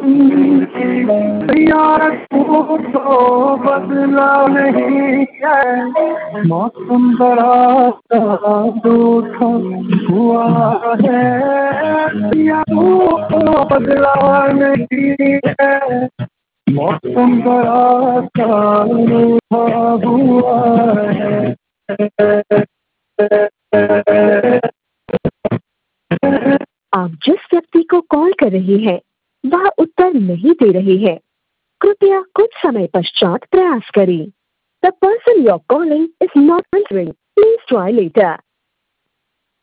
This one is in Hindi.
यार तू तो बदला नहीं है, मौसम बड़ा रूठा हुआ है। यार तू तो बदला नहीं है, मौसम बड़ा रूठा हुआ है। आप जिस व्यक्ति को कॉल कर रहे हैं वह उत्तर नहीं दे रहे हैं। कृपया कुछ समय पश्चात प्रयास करें। The person you're calling is not answering. Please try later.